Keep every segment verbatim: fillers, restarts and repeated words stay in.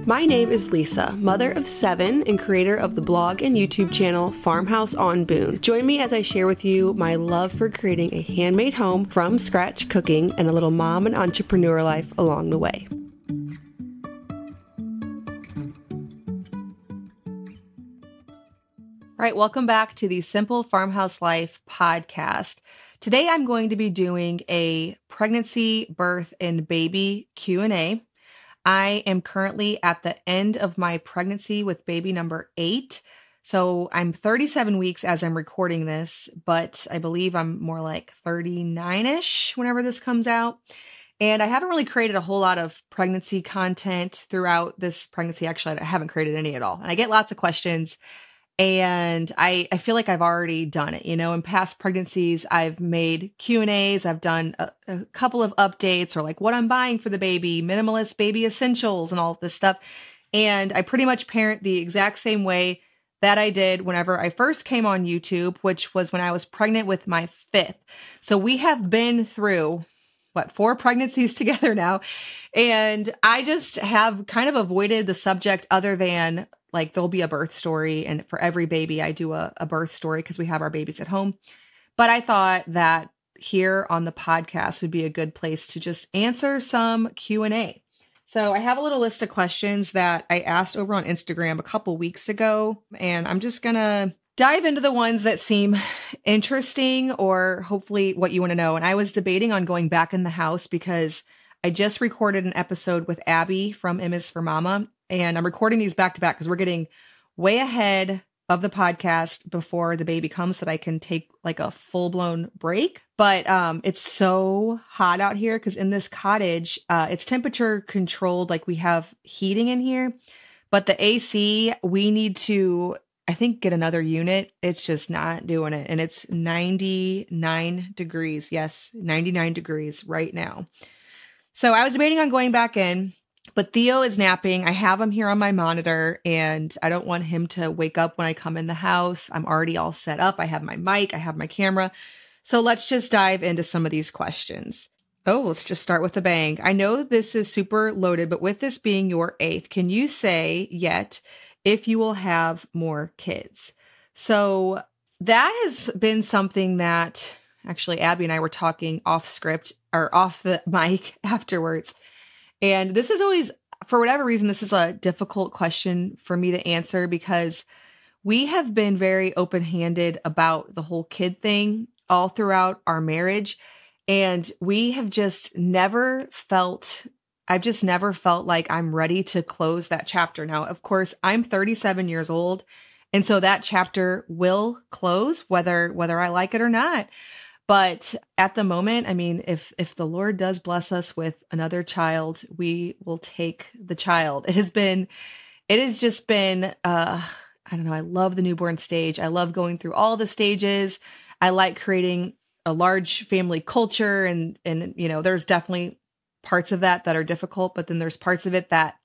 My name is Lisa, mother of seven and creator of the blog and YouTube channel Farmhouse on Boone. Join me as I share with you my love for creating a handmade home from scratch cooking and a little mom and entrepreneur life along the way. All right, welcome back to the Simple Farmhouse Life podcast. Today I'm going to be doing a pregnancy, birth, and baby Q and A. I am currently at the end of my pregnancy with baby number eight. So I'm thirty-seven weeks as I'm recording this, but I believe I'm more like thirty-nine-ish whenever this comes out. And I haven't really created a whole lot of pregnancy content throughout this pregnancy. Actually, I haven't created any at all. And I get lots of questions. And I, I feel like I've already done it. You know, in past pregnancies, I've made Q and A's. I've done a, a couple of updates or like what I'm buying for the baby, minimalist baby essentials and all of this stuff. And I pretty much parent the exact same way that I did whenever I first came on YouTube, which was when I was pregnant with my fifth. So we have been through what, four pregnancies together now. And I just have kind of avoided the subject other than like there'll be a birth story. And for every baby, I do a, a birth story because we have our babies at home. But I thought that here on the podcast would be a good place to just answer some Q and A. So I have a little list of questions that I asked over on Instagram a couple weeks ago. And I'm just going to dive into the ones that seem interesting or hopefully what you want to know. And I was debating on going back in the house because I just recorded an episode with Abby from M is for Mama. And I'm recording these back to back because we're getting way ahead of the podcast before the baby comes so that I can take like a full blown break. But um, it's so hot out here because in this cottage, uh, it's temperature controlled. Like we have heating in here, but the A C, we need to, I think, get another unit. It's just not doing it. And it's ninety-nine degrees. Yes, ninety-nine degrees right now. So I was debating on going back in. But Theo is napping. I have him here on my monitor and I don't want him to wake up when I come in the house. I'm already all set up. I have my mic, I have my camera. So let's just dive into some of these questions. Oh, let's just start with a bang. I know this is super loaded, but with this being your eighth, can you say yet if you will have more kids? So that has been something that actually Abby and I were talking off script or off the mic afterwards. And this is always, for whatever reason, this is a difficult question for me to answer because we have been very open-handed about the whole kid thing all throughout our marriage. And we have just never felt, I've just never felt like I'm ready to close that chapter. Now, of course, I'm thirty-seven years old. And so that chapter will close whether, whether I like it or not. But at the moment, I mean, if if the Lord does bless us with another child, we will take the child. It has been, it has just been, uh, I don't know, I love the newborn stage. I love going through all the stages. I like creating a large family culture. And, and you know, there's definitely parts of that that are difficult, but then there's parts of it that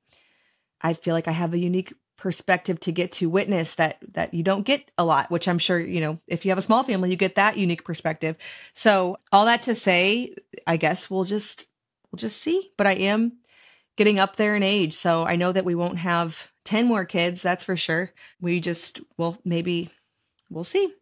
I feel like I have a unique perspective to get to witness that that you don't get a lot, which I'm sure, you know, if you have a small family, you get that unique perspective. So all that to say, I guess we'll just we'll just see. But I am getting up there in age. So I know that we won't have ten more kids, that's for sure. We just, well, maybe we'll see.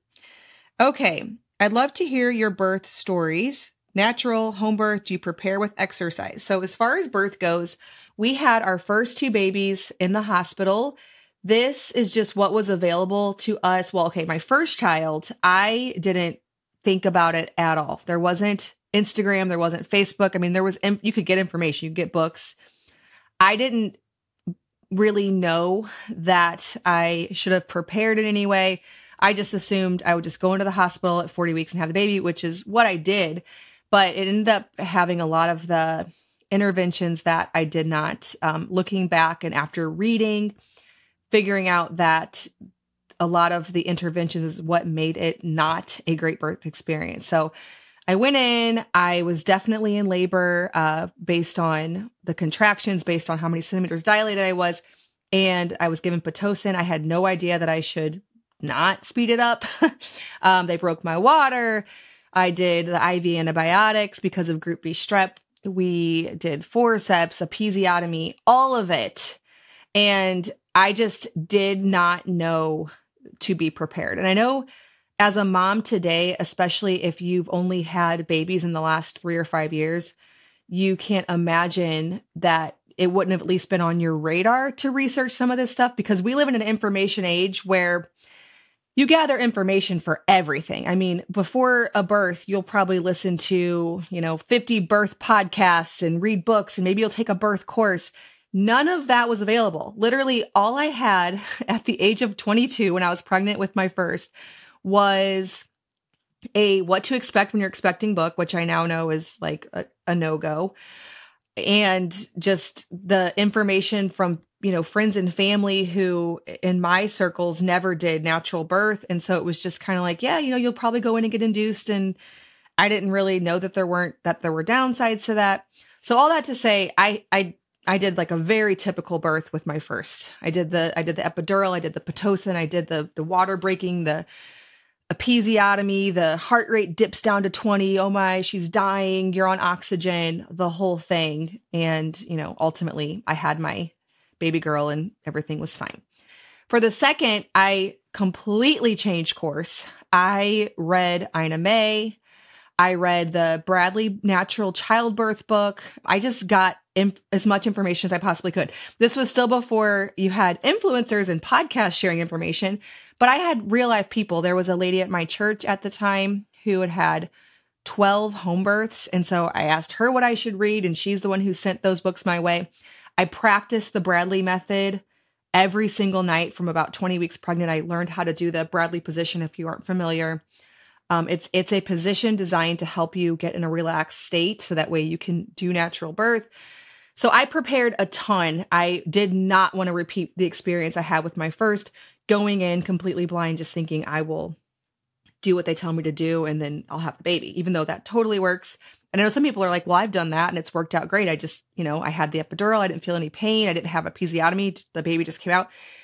Okay. I'd love to hear your birth stories. Natural, home birth, do you prepare with exercise? So as far as birth goes, we had our first two babies in the hospital. This is just what was available to us. Well, okay, my first child, I didn't think about it at all. There wasn't Instagram, there wasn't Facebook. I mean, there was, you could get information, you could get books. I didn't really know that I should have prepared in any way. I just assumed I would just go into the hospital at forty weeks and have the baby, which is what I did. But it ended up having a lot of the interventions that I did not. Um, looking back and after reading, figuring out that a lot of the interventions is what made it not a great birth experience. So I went in, I was definitely in labor uh, based on the contractions, based on how many centimeters dilated I was. And I was given Pitocin. I had no idea that I should not speed it up. um, they broke my water. I did the I V antibiotics because of group B strep. We did forceps, episiotomy, all of it. And I just did not know to be prepared. And I know as a mom today, especially if you've only had babies in the last three or five years, you can't imagine that it wouldn't have at least been on your radar to research some of this stuff, because we live in an information age where you gather information for everything. I mean, before a birth, you'll probably listen to, you know, fifty birth podcasts and read books, and maybe you'll take a birth course. None of that was available. Literally, all I had at the age of twenty-two when I was pregnant with my first was a What to Expect When You're Expecting book, which I now know is like a, a no-go. And just the information from, you know, friends and family who in my circles never did natural birth. And so it was just kind of like, yeah, you know, you'll probably go in and get induced. And I didn't really know that there weren't, that there were downsides to that. So all that to say, I, I, I did like a very typical birth with my first. I did the, I did the epidural, I did the Pitocin, I did the, the water breaking, the episiotomy, the heart rate dips down to twenty. Oh my, she's dying. You're on oxygen, the whole thing. And, you know, ultimately I had my baby girl and everything was fine. For the second, I completely changed course. I read Ina May. I read the Bradley Natural Childbirth book. I just got inf- as much information as I possibly could. This was still before you had influencers and podcasts sharing information, but I had real life people. There was a lady at my church at the time who had had twelve home births. And so I asked her what I should read, and she's the one who sent those books my way. I practiced the Bradley method every single night from about twenty weeks pregnant. I learned how to do the Bradley position if you aren't familiar. Um, it's it's a position designed to help you get in a relaxed state so that way you can do natural birth. So I prepared a ton. I did not want to repeat the experience I had with my first, going in completely blind, just thinking I will do what they tell me to do and then I'll have the baby, even though that totally works. And I know some people are like, well, I've done that and it's worked out great. I just, you know, I had the epidural. I didn't feel any pain. I didn't have a episiotomy. The baby just came out.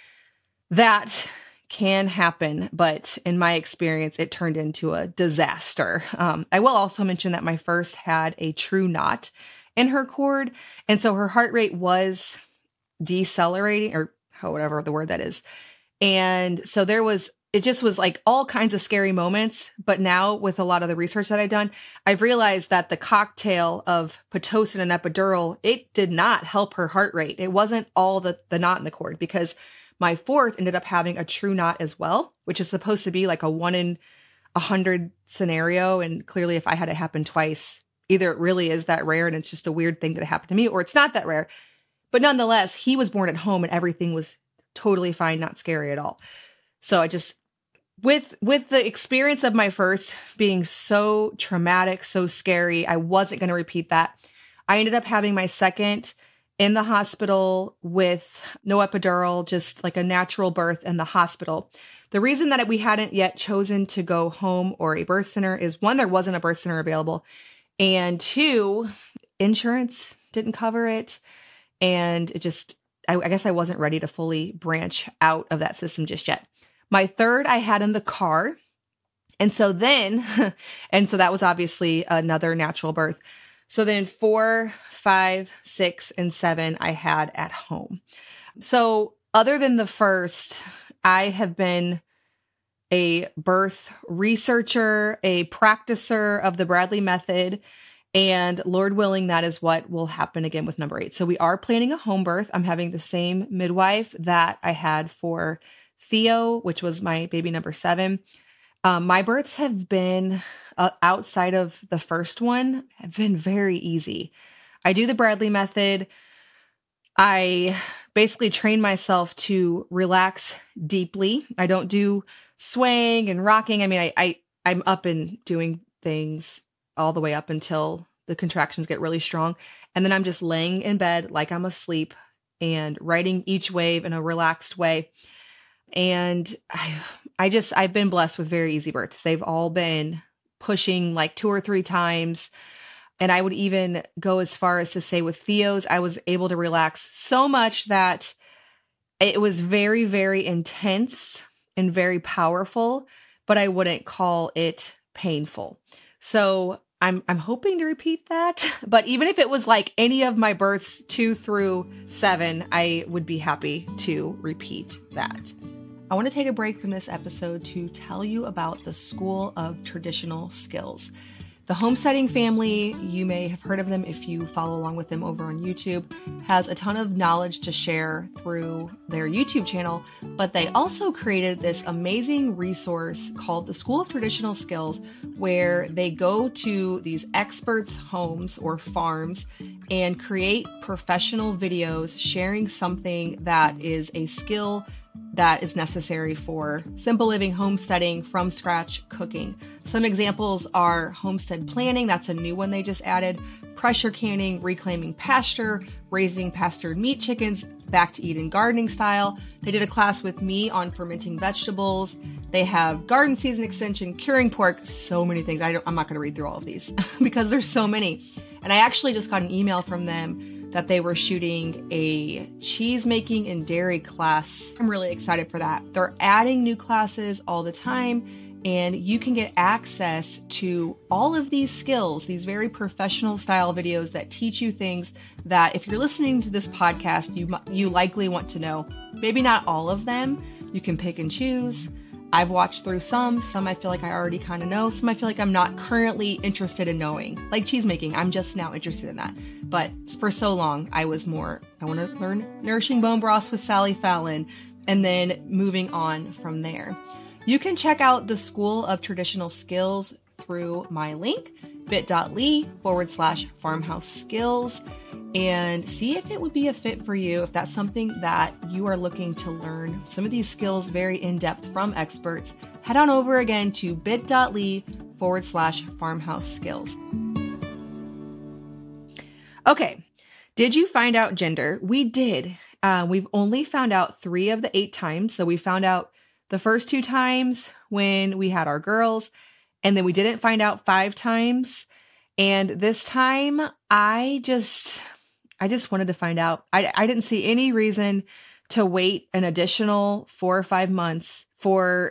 That can happen, but in my experience, it turned into a disaster. Um, I will also mention that my first had a true knot in her cord, and so her heart rate was decelerating, or however the word that is. And so there was, it just was like all kinds of scary moments. But now with a lot of the research that I've done, I've realized that the cocktail of Pitocin and epidural, it did not help her heart rate. It wasn't all the, the knot in the cord, because my fourth ended up having a true knot as well, which is supposed to be like a one in a hundred scenario. And clearly if I had it happen twice, either it really is that rare and it's just a weird thing that happened to me, or it's not that rare. But nonetheless, he was born at home and everything was totally fine, not scary at all. So I just, with, with the experience of my first being so traumatic, so scary, I wasn't going to repeat that. I ended up having my second in the hospital with no epidural, just like a natural birth in the hospital. The reason that we hadn't yet chosen to go home or a birth center is, one, there wasn't a birth center available. And two, insurance didn't cover it. And it just, I, I guess I wasn't ready to fully branch out of that system just yet. My third I had in the car. And so then, and so that was obviously another natural birth. So then four, five, six, and seven I had at home. So other than the first, I have been a birth researcher, a practicer of the Bradley method, and Lord willing, that is what will happen again with number eight. So we are planning a home birth. I'm having the same midwife that I had for Theo, which was my baby number seven. Um, my births have been, uh, outside of the first one, have been very easy. I do the Bradley method. I basically train myself to relax deeply. I don't do swaying and rocking. I mean, I, I, I'm up and doing things all the way up until the contractions get really strong. And then I'm just laying in bed like I'm asleep and riding each wave in a relaxed way. And I, I just, I've been blessed with very easy births. They've all been pushing like two or three times. And I would even go as far as to say with Theo's, I was able to relax so much that it was very, very intense and very powerful, but I wouldn't call it painful. So I'm I'm hoping to repeat that. But even if it was like any of my births two through seven, I would be happy to repeat that. I want to take a break from this episode to tell you about the School of Traditional Skills. The Homesteading family, you may have heard of them if you follow along with them over on YouTube, has a ton of knowledge to share through their YouTube channel, but they also created this amazing resource called the School of Traditional Skills, where they go to these experts' homes or farms and create professional videos sharing something that is a skill that is necessary for simple living, homesteading, from scratch cooking. Some examples are homestead planning, that's a new one they just added, pressure canning, reclaiming pasture, raising pastured meat chickens, back to Eden gardening style. They did a class with me on fermenting vegetables. They have garden season extension, curing pork, so many things. I don't, I'm not going to read through all of these because there's so many. And I actually just got an email from them that they were shooting a cheese making and dairy class. I'm really excited for that. They're adding new classes all the time, and you can get access to all of these skills, these very professional style videos that teach you things that if you're listening to this podcast, you you likely want to know. Maybe not all of them. You can pick and choose. I've watched through some. Some I feel like I already kind of know. Some I feel like I'm not currently interested in knowing. Like cheese making, I'm just now interested in that. But for so long, I was more, I want to learn nourishing bone broths with Sally Fallon, and then moving on from there. You can check out the School of Traditional Skills through my link, bit.ly forward slash farmhouse skills, and see if it would be a fit for you if that's something that you are looking to learn some of these skills very in-depth from experts. Head on over again to bit.ly forward slash farmhouse skills. Okay, did you find out gender? We did. Uh, we've only found out three of the eight times. So we found out the first two times when we had our girls, and then we didn't find out five times. And this time, I just, I just wanted to find out. I, I didn't see any reason to wait an additional four or five months for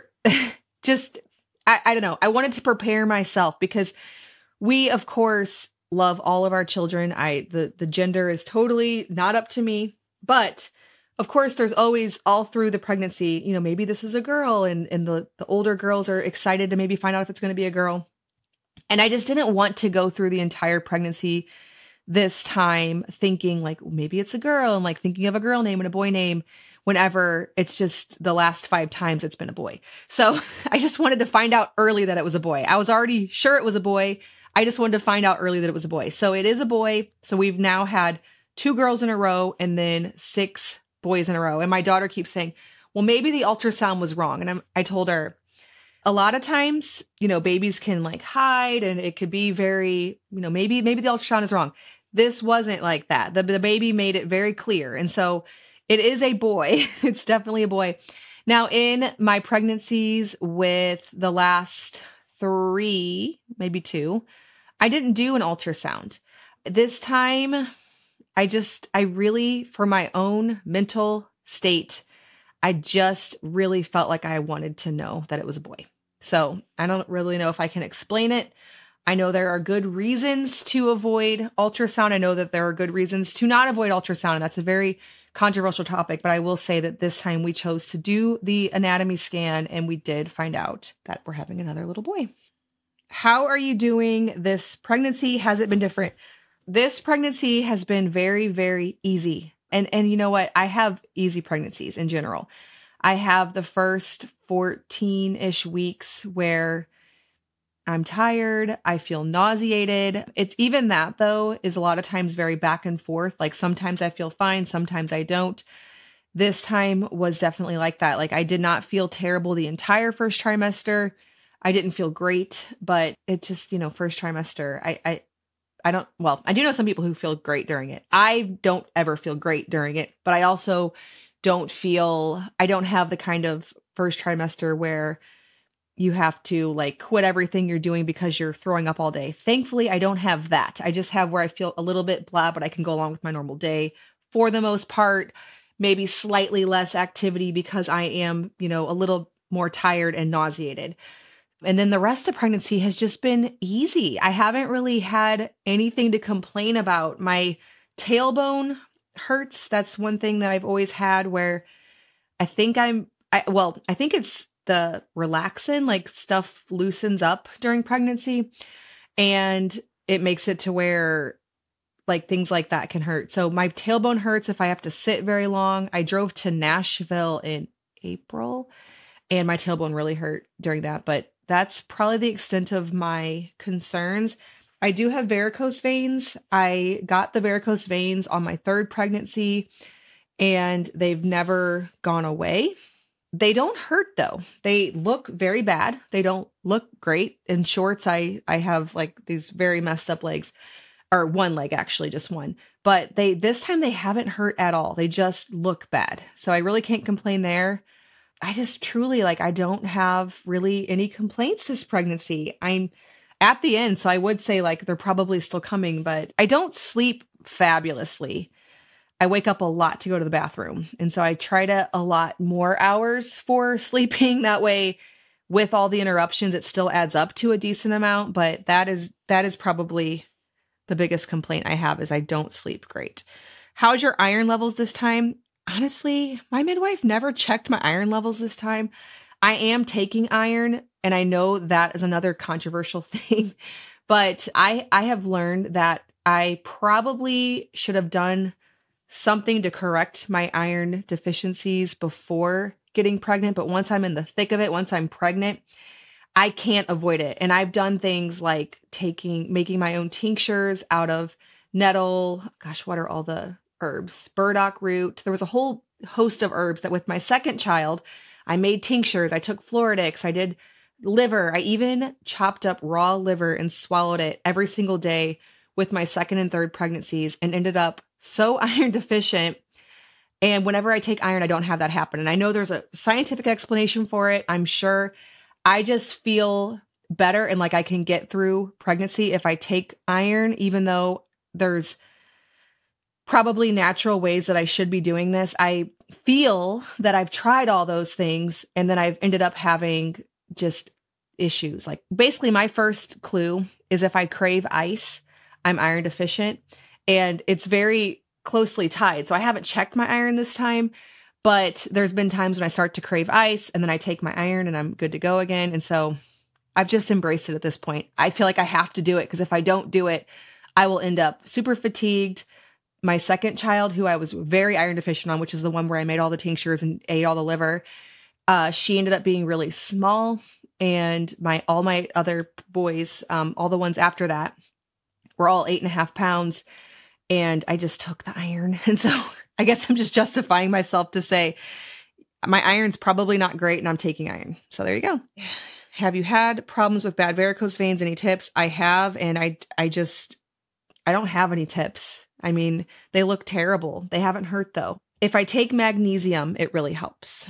just, I, I don't know. I wanted to prepare myself because we, of course, love all of our children. I, the, the gender is totally not up to me, but of course, there's always all through the pregnancy, you know, maybe this is a girl, and, and the, the older girls are excited to maybe find out if it's going to be a girl. And I just didn't want to go through the entire pregnancy this time thinking like, maybe it's a girl, and like thinking of a girl name and a boy name whenever it's just the last five times it's been a boy. So I just wanted to find out early that it was a boy. I was already sure it was a boy. I just wanted to find out early that it was a boy. So it is a boy. So we've now had two girls in a row and then six boys in a row. And my daughter keeps saying, well, maybe the ultrasound was wrong. And I'm, I told her, a lot of times, you know, babies can like hide, and it could be very, you know, maybe, maybe the ultrasound is wrong. This wasn't like that. The, the baby made it very clear. And so it is a boy. It's definitely a boy. Now, in my pregnancies with the last three, maybe two, I didn't do an ultrasound. This time, I just, I really, for my own mental state, I just really felt like I wanted to know that it was a boy. So I don't really know if I can explain it. I know there are good reasons to avoid ultrasound. I know that there are good reasons to not avoid ultrasound. And that's a very controversial topic, but I will say that this time we chose to do the anatomy scan, and we did find out that we're having another little boy. How are you doing this pregnancy? Has it been different? This pregnancy has been very, very easy. And, and you know what? I have easy pregnancies in general. I have the first fourteen-ish weeks where I'm tired. I feel nauseated. It's even that, though, is a lot of times very back and forth. Like sometimes I feel fine, sometimes I don't. This time was definitely like that. Like I did not feel terrible the entire first trimester. I didn't feel great, but it just, you know, first trimester, I, I, I don't, well, I do know some people who feel great during it. I don't ever feel great during it, but I also don't feel, I don't have the kind of first trimester where you have to like quit everything you're doing because you're throwing up all day. Thankfully, I don't have that. I just have where I feel a little bit blah, but I can go along with my normal day for the most part, maybe slightly less activity because I am, you know, a little more tired and nauseated. And then the rest of the pregnancy has just been easy. I haven't really had anything to complain about. My tailbone hurts. That's one thing that I've always had where I think I'm, I, well, I think it's the relaxin, like stuff loosens up during pregnancy and it makes it to where like things like that can hurt. So my tailbone hurts if I have to sit very long. I drove to Nashville in April and my tailbone really hurt during that, but that's probably the extent of my concerns. I do have varicose veins. I got the varicose veins on my third pregnancy and they've never gone away. They don't hurt though. They look very bad. They don't look great. In shorts, I I have like these very messed up legs, or one leg actually, just one. But they this time they haven't hurt at all. They just look bad. So I really can't complain there. I just truly like I don't have really any complaints this pregnancy. I'm at the end, so I would say like they're probably still coming, but I don't sleep fabulously. I wake up a lot to go to the bathroom. And so I try to allot more hours for sleeping. That way, with all the interruptions, it still adds up to a decent amount. But that is that is probably the biggest complaint I have is I don't sleep great. How's your iron levels this time? Honestly, my midwife never checked my iron levels this time. I am taking iron, and I know that is another controversial thing. But I I have learned that I probably should have done something to correct my iron deficiencies before getting pregnant. But once I'm in the thick of it, once I'm pregnant, I can't avoid it. And I've done things like taking, making my own tinctures out of nettle. Gosh, what are all the herbs? Burdock root. There was a whole host of herbs that with my second child, I made tinctures. I took Floradix. I did liver. I even chopped up raw liver and swallowed it every single day with my second and third pregnancies and ended up so iron deficient. And whenever I take iron, I don't have that happen. And I know there's a scientific explanation for it. I'm sure. I just feel better and like I can get through pregnancy if I take iron, even though there's probably natural ways that I should be doing this. I feel that I've tried all those things and then I've ended up having just issues. Like basically my first clue is if I crave ice, I'm iron deficient. And it's very closely tied. So I haven't checked my iron this time, but there's been times when I start to crave ice and then I take my iron and I'm good to go again. And so I've just embraced it at this point. I feel like I have to do it because if I don't do it, I will end up super fatigued. My second child, who I was very iron deficient on, which is the one where I made all the tinctures and ate all the liver, uh, she ended up being really small. And my all my other boys, um, all the ones after that, were all eight and a half pounds. And I just took the iron. And so I guess I'm just justifying myself to say my iron's probably not great and I'm taking iron. So there you go. Have you had problems with bad varicose veins? Any tips? I have. And I, I just, I don't have any tips. I mean, they look terrible. They haven't hurt though. If I take magnesium, it really helps.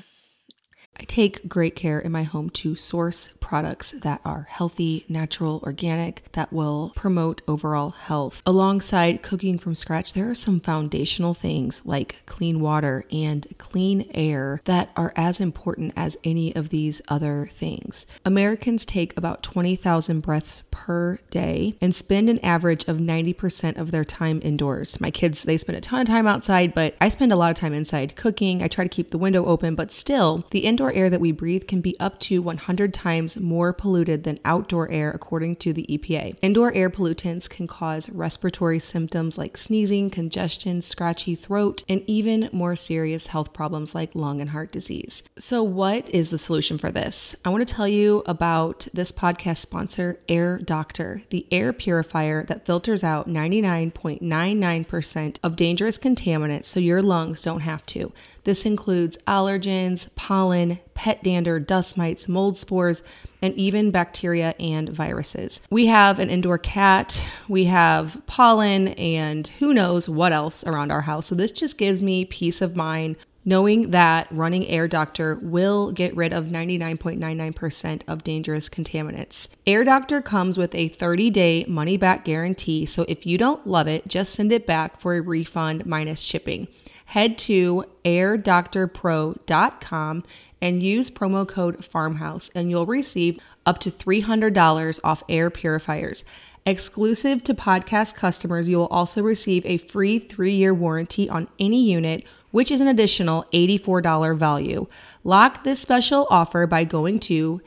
I take great care in my home to source products that are healthy, natural, organic, that will promote overall health. Alongside cooking from scratch, there are some foundational things like clean water and clean air that are as important as any of these other things. Americans take about twenty thousand breaths per day and spend an average of ninety percent of their time indoors. My kids, they spend a ton of time outside, but I spend a lot of time inside cooking. I try to keep the window open, but still, the indoor air that we breathe can be up to one hundred times more polluted than outdoor air, according to the E P A. Indoor air pollutants can cause respiratory symptoms like sneezing, congestion, scratchy throat, and even more serious health problems like lung and heart disease. So what is the solution for this? I want to tell you about this podcast sponsor, Air Doctor, the air purifier that filters out ninety-nine point nine nine percent of dangerous contaminants so your lungs don't have to. This includes allergens, pollen, pet dander, dust mites, mold spores, and even bacteria and viruses. We have an indoor cat, we have pollen, and who knows what else around our house. So this just gives me peace of mind knowing that running Air Doctor will get rid of ninety-nine point nine nine percent of dangerous contaminants. Air Doctor comes with a thirty-day money-back guarantee, so if you don't love it, just send it back for a refund minus shipping. Head to air doctor pro dot com and use promo code FARMHOUSE and you'll receive up to three hundred dollars off air purifiers. Exclusive to podcast customers, you will also receive a free three-year warranty on any unit, which is an additional eighty-four dollars value. Lock this special offer by going to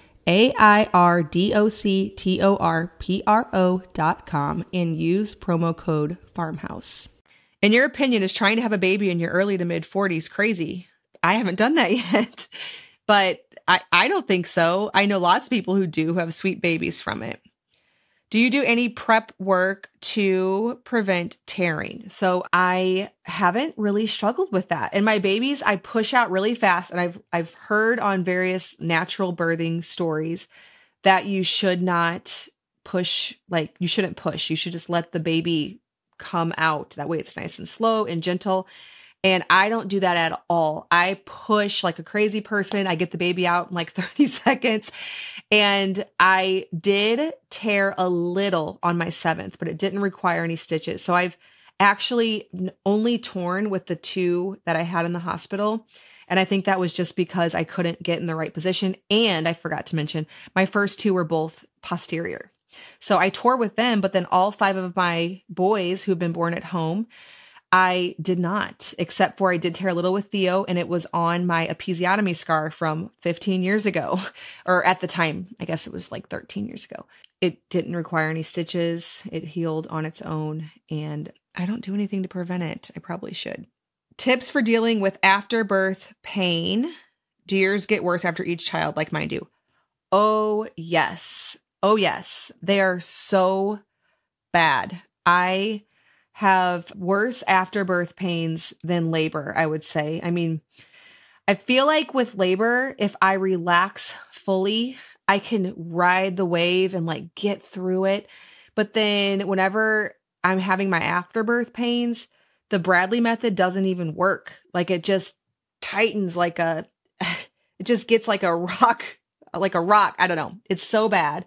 A-I-R-D-O-C-T-O-R-P-R-O dot com and use promo code FARMHOUSE. In your opinion, is trying to have a baby in your early to mid forties crazy? I haven't done that yet, but I, I don't think so. I know lots of people who do who have sweet babies from it. Do you do any prep work to prevent tearing? So I haven't really struggled with that. And my babies, I push out really fast. And I've I've heard on various natural birthing stories that you should not push, like you shouldn't push. You should just let the baby come out. That way it's nice and slow and gentle. And I don't do that at all. I push like a crazy person. I get the baby out in like thirty seconds. And I did tear a little on my seventh, but it didn't require any stitches. So I've actually only torn with the two that I had in the hospital. And I think that was just because I couldn't get in the right position. And I forgot to mention, my first two were both posterior. So I tore with them, but then all five of my boys who've been born at home, I did not, except for I did tear a little with Theo, and it was on my episiotomy scar from fifteen years ago, or at the time, I guess it was like thirteen years ago. It didn't require any stitches. It healed on its own, and I don't do anything to prevent it. I probably should. Tips for dealing with afterbirth pain. Do yours get worse after each child like mine do? Oh, yes. Oh, yes. They are so bad. I have worse afterbirth pains than labor, I would say. I mean, I feel like with labor, if I relax fully, I can ride the wave and like get through it. But then whenever I'm having my afterbirth pains, the Bradley method doesn't even work. Like it just tightens like a, it just gets like a rock, like a rock. I don't know. It's so bad.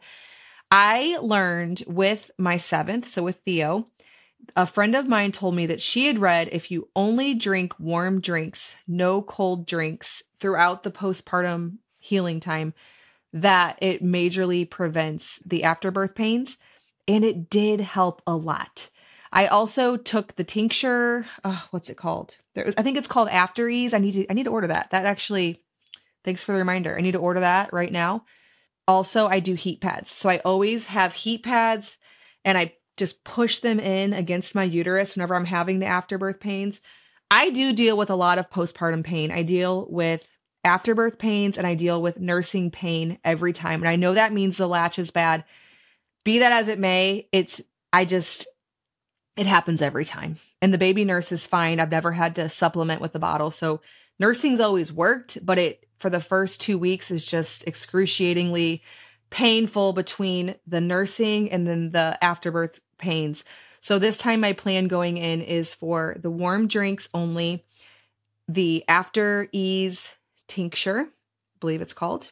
I learned with my seventh, so with Theo, a friend of mine told me that she had read if you only drink warm drinks, no cold drinks throughout the postpartum healing time, that it majorly prevents the afterbirth pains. And it did help a lot. I also took the tincture. Oh, what's it called? There was, I think it's called After Ease. I need to, I need to order that. That actually, thanks for the reminder. I need to order that right now. Also, I do heat pads. So I always have heat pads and I just push them in against my uterus whenever I'm having the afterbirth pains. I do deal with a lot of postpartum pain. I deal with afterbirth pains and I deal with nursing pain every time. And I know that means the latch is bad. Be that as it may, it's, I just, it happens every time. And the baby nurse is fine. I've never had to supplement with the bottle. So nursing's always worked, but it, for the first two weeks is just excruciatingly painful between the nursing and then the afterbirth pains. So this time my plan going in is for the warm drinks only, the After Ease tincture, I believe it's called,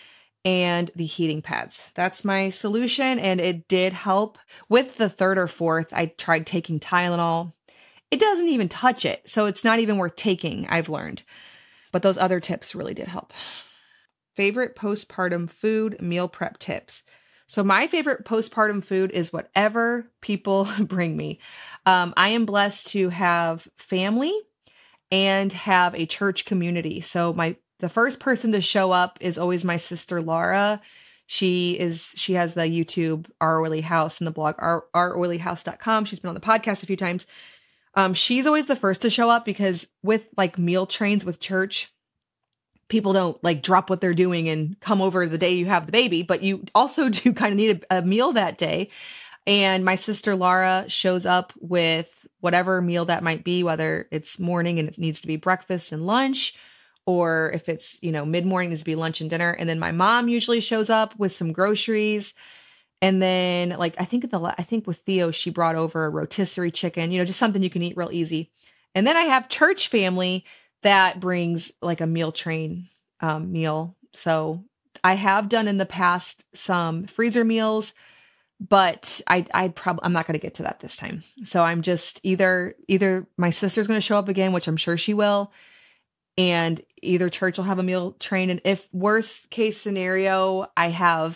and the heating pads. That's my solution. And it did help. With the third or fourth, I tried taking Tylenol. It doesn't even touch it. So it's not even worth taking, I've learned. But those other tips really did help. Favorite postpartum food, meal prep tips. So my favorite postpartum food is whatever people bring me. Um, I am blessed to have family and have a church community. So my the first person to show up is always my sister Laura. She is she has the YouTube Our Oily House and the blog our oily house dot com. She's been on the podcast a few times. Um, she's always the first to show up because with like meal trains with church, people don't like drop what they're doing and come over the day you have the baby, but you also do kind of need a, a meal that day. And my sister Laura shows up with whatever meal that might be, whether it's morning and it needs to be breakfast and lunch, or if it's, you know, mid-morning needs to be lunch and dinner. And then my mom usually shows up with some groceries. And then like, I think the, I think with Theo, she brought over a rotisserie chicken, you know, just something you can eat real easy. And then I have church family that brings like a meal train um, meal. So I have done in the past some freezer meals, but I, I'd probably, I'm not going to get to that this time. So I'm just either, either my sister's going to show up again, which I'm sure she will, and either church will have a meal train. And if worst case scenario, I have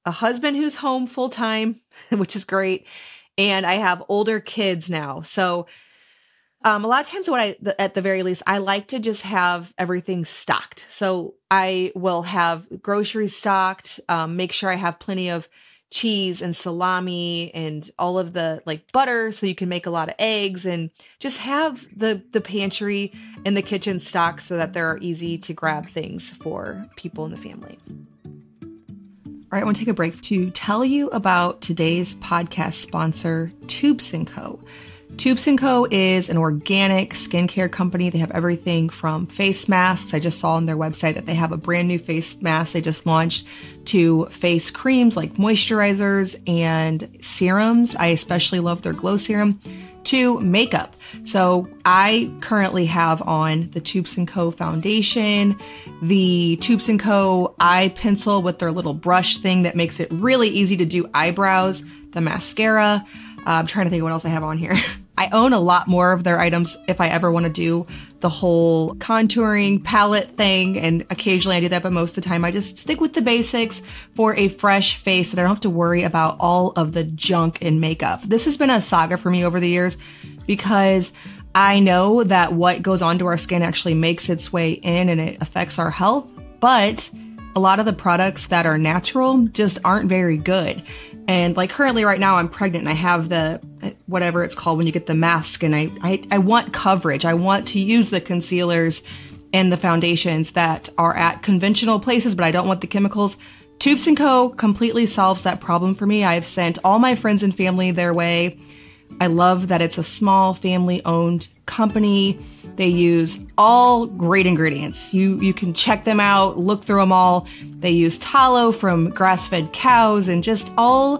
a husband who's home full time, which is great. And I have older kids now. So um, a lot of times what I, the, at the very least, I like to just have everything stocked. So I will have groceries stocked, um, make sure I have plenty of cheese and salami and all of the like butter so you can make a lot of eggs, and just have the the pantry and the kitchen stocked so that there are easy to grab things for people in the family. All right, I want to take a break to tell you about today's podcast sponsor, Toups and Co. Toups and Co. is an organic skincare company. They have everything from face masks. I just saw on their website that they have a brand new face mask they just launched, to face creams like moisturizers and serums. I especially love their glow serum, to makeup. So I currently have on the Toups and Co. foundation, the Toups and Co. eye pencil with their little brush thing that makes it really easy to do eyebrows, the mascara. Uh, I'm trying to think of what else I have on here. I own a lot more of their items if I ever want to do the whole contouring palette thing. And occasionally I do that, but most of the time I just stick with the basics for a fresh face that I don't have to worry about all of the junk in makeup. This has been a saga for me over the years because I know that what goes onto our skin actually makes its way in and it affects our health. But a lot of the products that are natural just aren't very good. And like currently right now I'm pregnant and I have the, whatever it's called when you get the mask, and I, I, I want coverage. I want to use the concealers and the foundations that are at conventional places, but I don't want the chemicals. Toups and Co. completely solves that problem for me. I've sent all my friends and family their way. I love that it's a small family owned company. They use all great ingredients. You you can check them out, look through them all. They use tallow from grass-fed cows and just all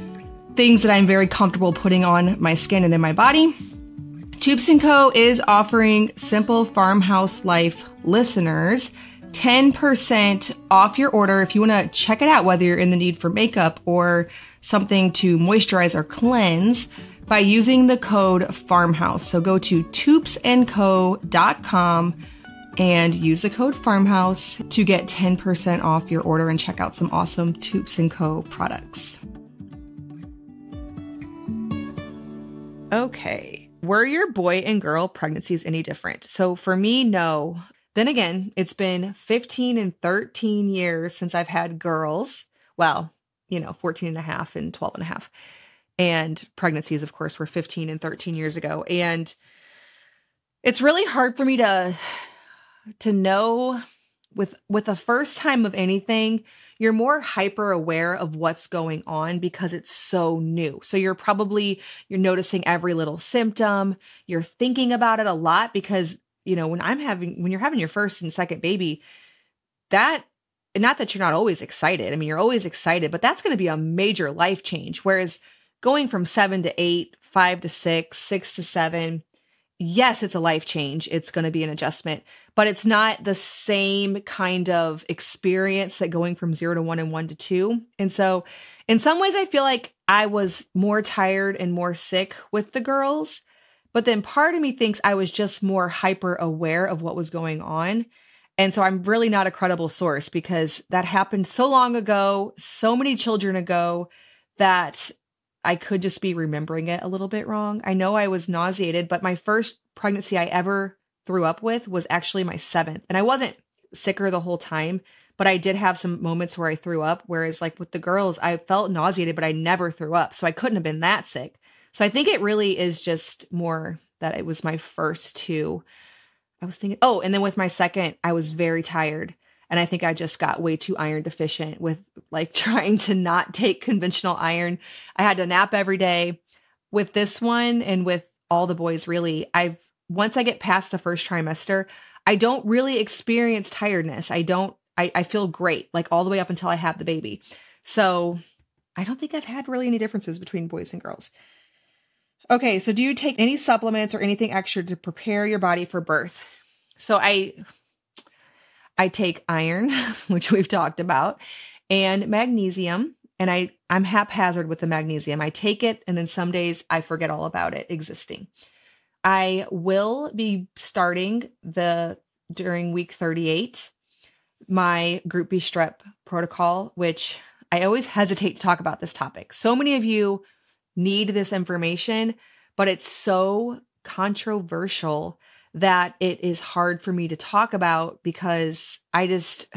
things that I'm very comfortable putting on my skin and in my body. Toups and Co. is offering Simple Farmhouse Life listeners ten percent off your order if you want to check it out, whether you're in the need for makeup or something to moisturize or cleanse, by using the code Farmhouse. So go to toups and co dot com and use the code Farmhouse to get ten percent off your order and check out some awesome Toups and Co products. Okay, were your boy and girl pregnancies any different? So for me, no. Then again, it's been fifteen and thirteen years since I've had girls. Well, you know, fourteen and a half and twelve and a half. And pregnancies, of course, were fifteen and thirteen years ago. And it's really hard for me to, to know with, with the first time of anything, you're more hyper aware of what's going on because it's so new. So you're probably, you're noticing every little symptom. You're thinking about it a lot because, you know, when I'm having, when you're having your first and second baby, that, not that you're not always excited. I mean, you're always excited, but that's going to be a major life change. Whereas going from seven to eight, five to six, six to seven, yes, it's a life change. It's going to be an adjustment, but it's not the same kind of experience that going from zero to one and one to two. And so in some ways, I feel like I was more tired and more sick with the girls, but then part of me thinks I was just more hyper aware of what was going on. And so I'm really not a credible source because that happened so long ago, so many children ago, that I could just be remembering it a little bit wrong. I know I was nauseated, but my first pregnancy I ever threw up with was actually my seventh. And I wasn't sicker the whole time, but I did have some moments where I threw up. Whereas like with the girls, I felt nauseated, but I never threw up. So I couldn't have been that sick. So I think it really is just more that it was my first two. I was thinking, oh, and then with my second, I was very tired. And I think I just got way too iron deficient with like trying to not take conventional iron. I had to nap every day. With this one and with all the boys, really, I've, once I get past the first trimester, I don't really experience tiredness. I don't, I, I feel great, like all the way up until I have the baby. So I don't think I've had really any differences between boys and girls. Okay, so do you take any supplements or anything extra to prepare your body for birth? So I... I take iron, which we've talked about, and magnesium, and I, I'm haphazard with the magnesium. I take it, and then some days I forget all about it existing. I will be starting the, during week thirty-eight, my Group B strep protocol, which I always hesitate to talk about this topic. So many of you need this information, but it's so controversial that it is hard for me to talk about because I just,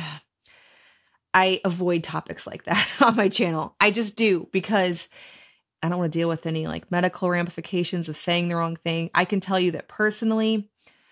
I avoid topics like that on my channel. I just do because I don't want to deal with any like medical ramifications of saying the wrong thing. I can tell you that personally,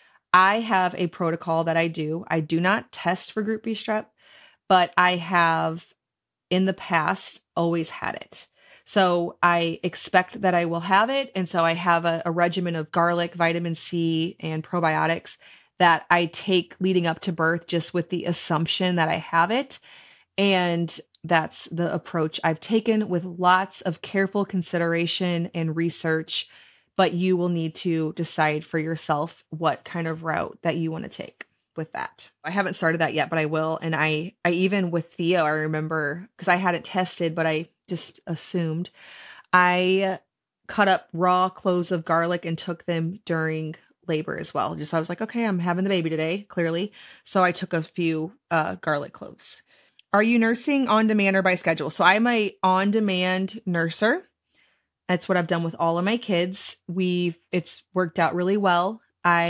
I have a protocol that I do. I do not test for group B strep, but I have in the past always had it. So I expect that I will have it. And so I have a, a regimen of garlic, vitamin C, and probiotics that I take leading up to birth just with the assumption that I have it. And that's the approach I've taken with lots of careful consideration and research, but you will need to decide for yourself what kind of route that you want to take with that. I haven't started that yet, but I will. And I, I even with Theo, I remember because I hadn't tested, but I just assumed I cut up raw cloves of garlic and took them during labor as well. Just, I was like, okay, I'm having the baby today, clearly. So I took a few uh, garlic cloves. Are you nursing on demand or by schedule? So I'm a on-demand nurser. That's what I've done with all of my kids. We've, it's worked out really well.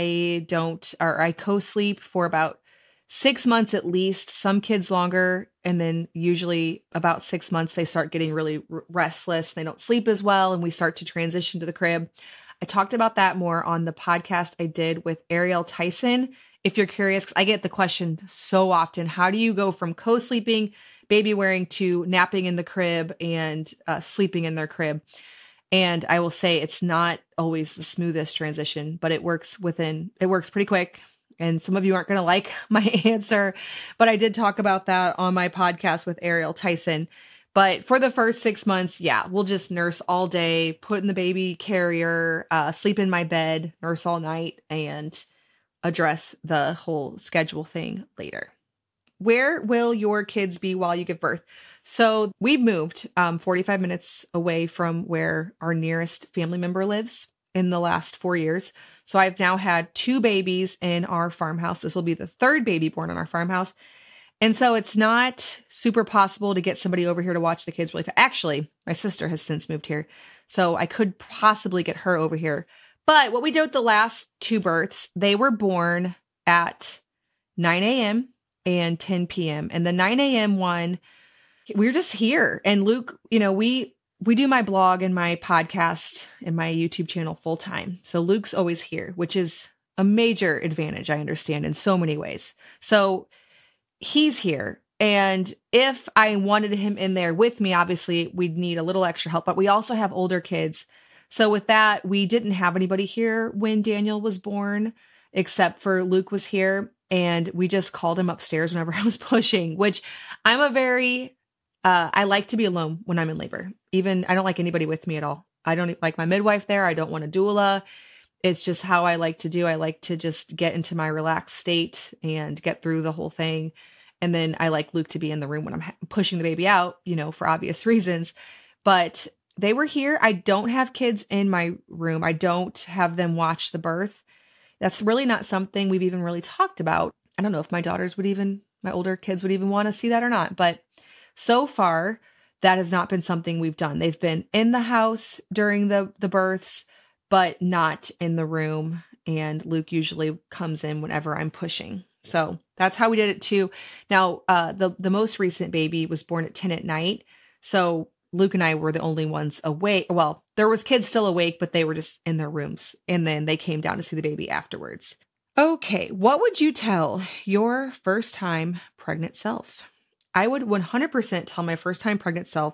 I don't, or I co-sleep for about six months at least, some kids longer. And then usually about six months, they start getting really r- restless. They don't sleep as well. And we start to transition to the crib. I talked about that more on the podcast I did with Ariel Tyson. If you're curious, because I get the question so often, how do you go from co-sleeping, baby wearing to napping in the crib and uh, sleeping in their crib? And I will say it's not always the smoothest transition, but it works within, it works pretty quick. And some of you aren't going to like my answer, but I did talk about that on my podcast with Ariel Tyson. But for the first six months, yeah, we'll just nurse all day, put in the baby carrier, uh, sleep in my bed, nurse all night, and address the whole schedule thing later. Where will your kids be while you give birth? So we've moved um, forty-five minutes away from where our nearest family member lives in the last four years. So I've now had two babies in our farmhouse. This will be the third baby born in our farmhouse. And so it's not super possible to get somebody over here to watch the kids really fast. Actually, my sister has since moved here, so I could possibly get her over here. But what we did with the last two births, they were born at nine a.m. and ten p.m. And the nine a.m. one, we were just here. And Luke, you know, we we do my blog and my podcast and my YouTube channel full time. So Luke's always here, which is a major advantage, I understand, in so many ways. So he's here. And if I wanted him in there with me, obviously we'd need a little extra help, but we also have older kids. So with that, we didn't have anybody here when Daniel was born, except for Luke was here. And we just called him upstairs whenever I was pushing, which I'm a very, uh, I like to be alone when I'm in labor. Even, I don't like anybody with me at all. I don't like my midwife there. I don't want a doula. It's just how I like to do. I like to just get into my relaxed state and get through the whole thing. And then I like Luke to be in the room when I'm ha- pushing the baby out, you know, for obvious reasons. But they were here. I don't have kids in my room. I don't have them watch the birth. That's really not something we've even really talked about. I don't know if my daughters would even, my older kids would even want to see that or not. But so far, that has not been something we've done. They've been in the house during the, the births, but not in the room. And Luke usually comes in whenever I'm pushing. So that's how we did it too. Now, uh, the, the most recent baby was born at ten at night. So Luke and I were the only ones awake. Well, there was kids still awake, but they were just in their rooms. And then they came down to see the baby afterwards. Okay, what would you tell your first time pregnant self? I would one hundred percent tell my first time pregnant self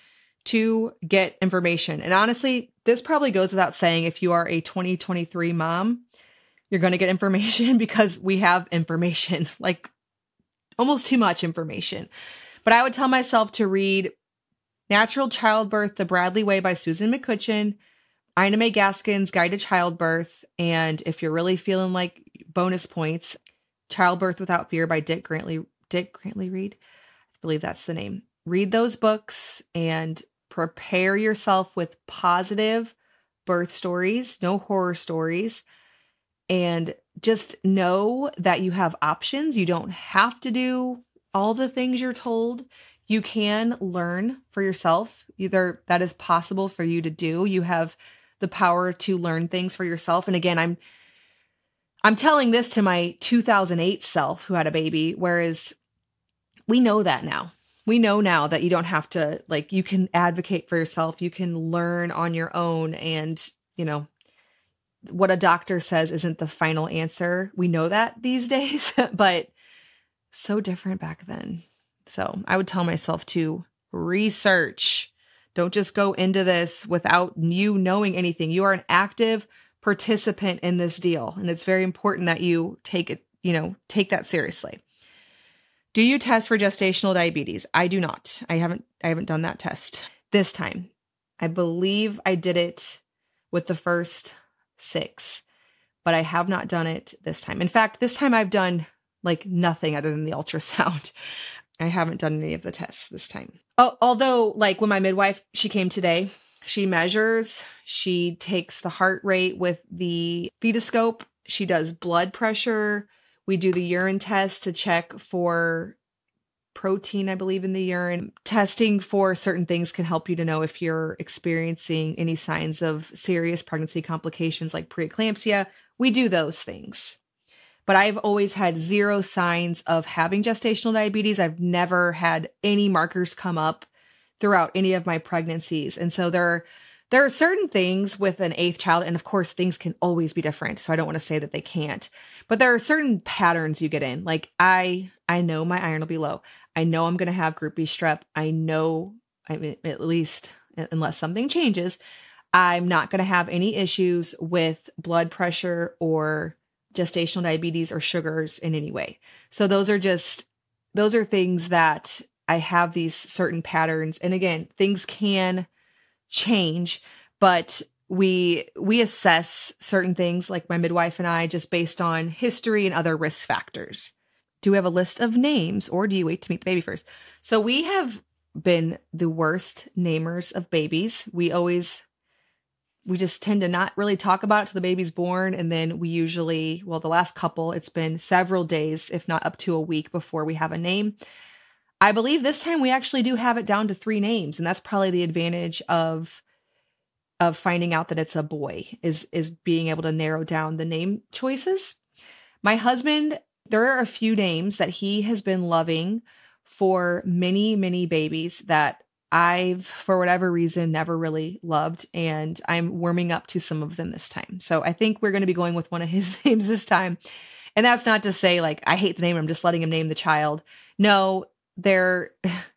to get information. And honestly, this probably goes without saying if you are a twenty twenty-three mom, you're going to get information because we have information, like almost too much information. But I would tell myself to read Natural Childbirth, The Bradley Way by Susan McCutcheon, Ina May Gaskin's Guide to Childbirth, and if you're really feeling like bonus points, Childbirth Without Fear by Dick Grantley, Dick Grantley Reed. I believe that's the name. Read those books and prepare yourself with positive birth stories, no horror stories, and just know that you have options. You don't have to do all the things you're told. You can learn for yourself. Either that is possible for you to do. You have the power to learn things for yourself. And again, I'm I'm telling this to my two thousand eight self who had a baby, whereas we know that now. We know now that you don't have to, like, you can advocate for yourself. You can learn on your own. And, you know, what a doctor says isn't the final answer. We know that these days, but so different back then. So I would tell myself to research. Don't just go into this without you knowing anything. You are an active participant in this deal. And it's very important that you take it, you know, take that seriously. Do you test for gestational diabetes? I do not. I haven't, I haven't done that test this time. I believe I did it with the first six, but I have not done it this time. In fact, this time I've done like nothing other than the ultrasound. I haven't done any of the tests this time. Oh, although like when my midwife, she came today, she measures, she takes the heart rate with the fetoscope. She does blood pressure. We do the urine test to check for protein, I believe, in the urine. Testing for certain things can help you to know if you're experiencing any signs of serious pregnancy complications like preeclampsia. We do those things. But I've always had zero signs of having gestational diabetes. I've never had any markers come up throughout any of my pregnancies. And so there are, there are certain things with an eighth child, and of course, things can always be different. So I don't want to say that they can't. But there are certain patterns you get in. Like I, I know my iron will be low. I know I'm going to have group B strep. I know, I mean, at least unless something changes, I'm not going to have any issues with blood pressure or gestational diabetes or sugars in any way. So those are just, those are things that I have these certain patterns. And again, things can change, but we, we assess certain things like my midwife and I just based on history and other risk factors. Do we have a list of names or do you wait to meet the baby first? So we have been the worst namers of babies. We always We just tend to not really talk about it till the baby's born. And then we usually, well, the last couple, it's been several days, if not up to a week before we have a name. I believe this time we actually do have it down to three names. And that's probably the advantage of, of finding out that it's a boy is, is being able to narrow down the name choices. My husband, there are a few names that he has been loving for many, many babies that I've, for whatever reason, never really loved, and I'm warming up to some of them this time. So I think we're going to be going with one of his names this time. And that's not to say like, I hate the name, I'm just letting him name the child. No, they're,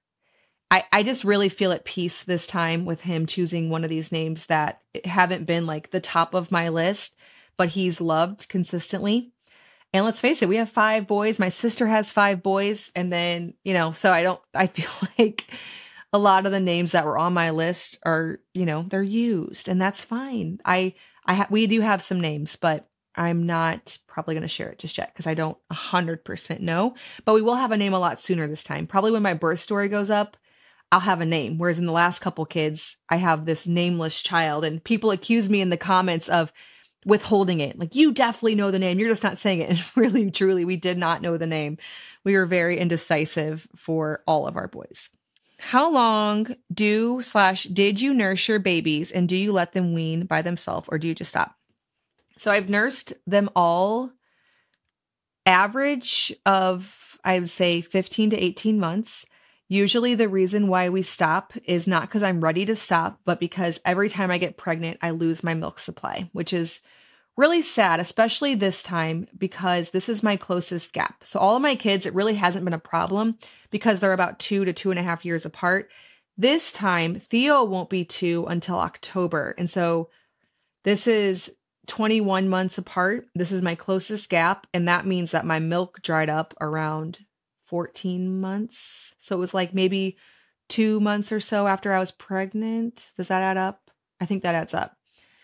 I, I just really feel at peace this time with him choosing one of these names that haven't been like the top of my list, but he's loved consistently. And let's face it, we have five boys. My sister has five boys. And then, you know, so I don't, I feel like a lot of the names that were on my list are, you know, they're used and that's fine. I, I, ha- we do have some names, but I'm not probably going to share it just yet because I don't a hundred percent know, but we will have a name a lot sooner this time. Probably when my birth story goes up, I'll have a name. Whereas in the last couple kids, I have this nameless child and people accuse me in the comments of withholding it. Like, you definitely know the name. You're just not saying it. And really, truly, we did not know the name. We were very indecisive for all of our boys. How long do slash did you nurse your babies and do you let them wean by themselves or do you just stop? So I've nursed them all average of, I would say fifteen to eighteen months. Usually the reason why we stop is not because I'm ready to stop, but because every time I get pregnant, I lose my milk supply, which is really sad, especially this time because this is my closest gap. So all of my kids, it really hasn't been a problem because they're about two to two and a half years apart. This time, Theo won't be two until October. And so this is twenty-one months apart. This is my closest gap. And that means that my milk dried up around fourteen months. So it was like maybe two months or so after I was pregnant. Does that add up? I think that adds up.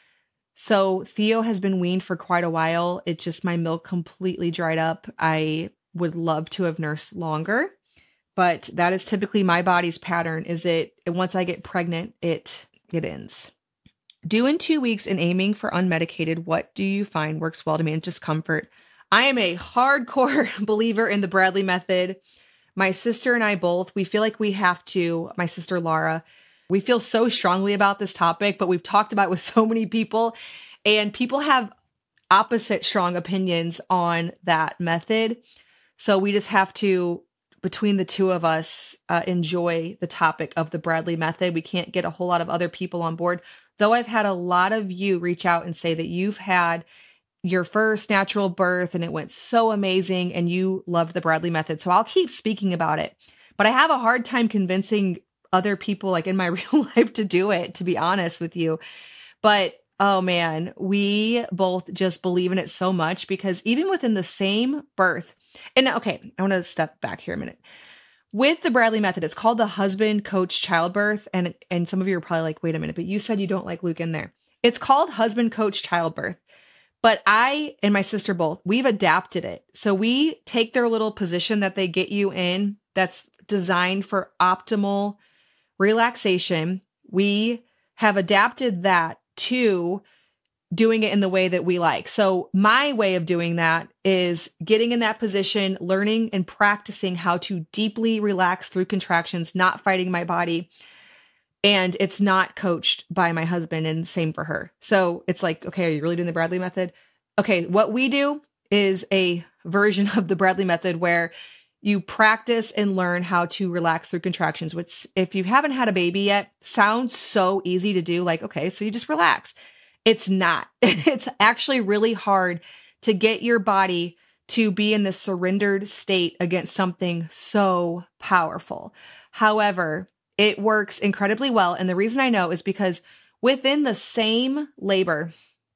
So Theo has been weaned for quite a while. It's just my milk completely dried up. I would love to have nursed longer, but that is typically my body's pattern. Is it once I get pregnant, it it ends. Due in two weeks and aiming for unmedicated, what do you find works well to manage discomfort? I am a hardcore believer in the Bradley method. My sister and I both, we feel like we have to, my sister Laura, we feel so strongly about this topic, but we've talked about it with so many people, and people have opposite strong opinions on that method. So we just have to, between the two of us, uh, enjoy the topic of the Bradley method. We can't get a whole lot of other people on board, though I've had a lot of you reach out and say that you've had your first natural birth and it went so amazing and you loved the Bradley method. So I'll keep speaking about it, but I have a hard time convincing other people like in my real life to do it, to be honest with you. But oh man, we both just believe in it so much because even within the same birth, and okay, I want to step back here a minute. With the Bradley method, it's called the husband coach childbirth. And, and some of you are probably like, wait a minute, but you said you don't like Luke in there. It's called husband coach childbirth. But I and my sister both, we've adapted it. So we take their little position that they get you in that's designed for optimal relaxation. We have adapted that to doing it in the way that we like. So my way of doing that is getting in that position, learning and practicing how to deeply relax through contractions, not fighting my body. And it's not coached by my husband, and same for her. So it's like, okay, are you really doing the Bradley method? Okay, what we do is a version of the Bradley method where you practice and learn how to relax through contractions, which if you haven't had a baby yet, sounds so easy to do. Like, okay, so you just relax. It's not. It's actually really hard to get your body to be in this surrendered state against something so powerful. However, it works incredibly well. And the reason I know is because within the same labor,